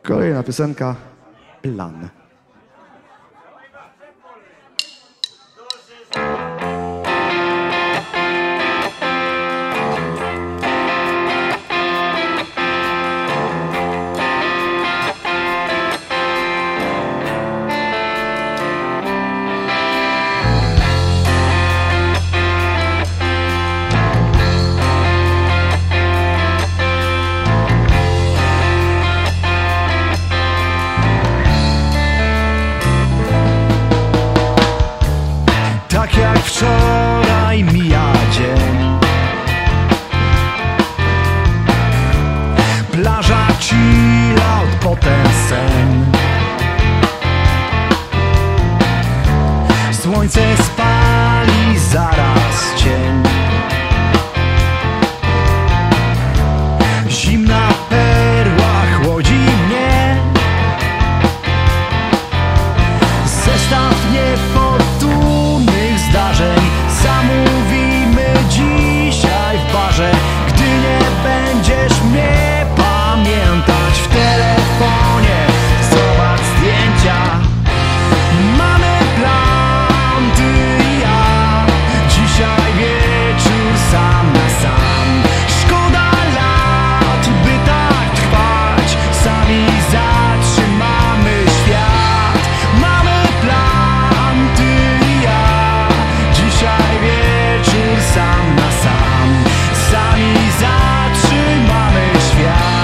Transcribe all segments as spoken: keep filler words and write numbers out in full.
Kolejna piosenka, Plan. Tak jak wczoraj mija dzień, plaża, chill out, potem sen. Słońce spali, zaraz cień. Zimna perła chłodzi mnie. Zestaw niefortunnych zdarzeń zamówimy dzisiaj w barze. Gdy nie będziesz mnie pamiętać w telefonie, zobacz zdjęcia. Mamy plan, ty i ja. Dzisiaj wieczór sam na sam. Szkoda lat, by tak trwać. Sami zatrzymamy świat. Mamy plan, ty i ja. Dzisiaj wieczór sam na sam. Sami zatrzymamy świat.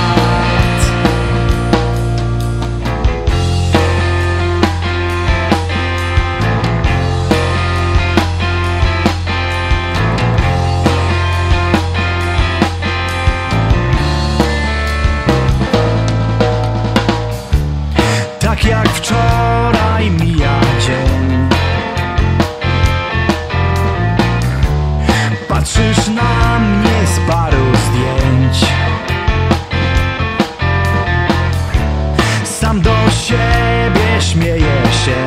Tak jak wczoraj mija dzień. Patrzysz na mnie z paru zdjęć. Sam do siebie śmieję się.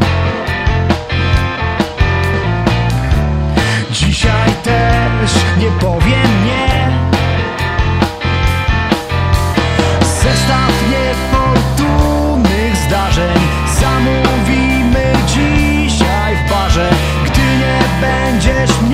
Dzisiaj też nie powiem nie. Zestaw niefortunnych zdarzeń zamówimy dzisiaj w barze. Gdy nie będziesz